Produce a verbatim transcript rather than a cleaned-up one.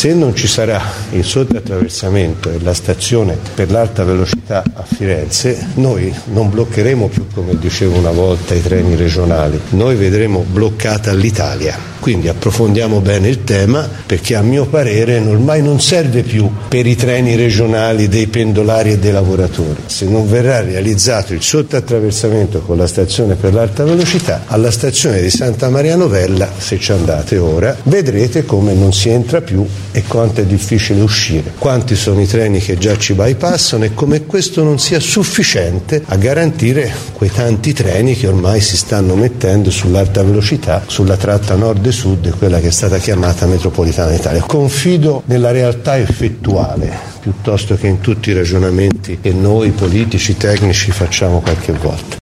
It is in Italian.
Se non ci sarà il sottoattraversamento e la stazione per l'alta velocità a Firenze, noi non bloccheremo più, come dicevo una volta, i treni regionali, noi vedremo bloccata l'Italia. Quindi approfondiamo bene il tema, perché a mio parere ormai non serve più per i treni regionali dei pendolari e dei lavoratori. Se non verrà realizzato il sottoattraversamento con la stazione per l'alta velocità, alla stazione di Santa Maria Novella, se ci andate ora, vedrete come non si entra più e quanto è difficile uscire, quanti sono i treni che già ci bypassano e come questo non sia sufficiente a garantire quei tanti treni che ormai si stanno mettendo sull'alta velocità, sulla tratta nord e sud, quella che è stata chiamata metropolitana d'Italia. Confido nella realtà effettuale piuttosto che in tutti i ragionamenti che noi politici, tecnici facciamo qualche volta.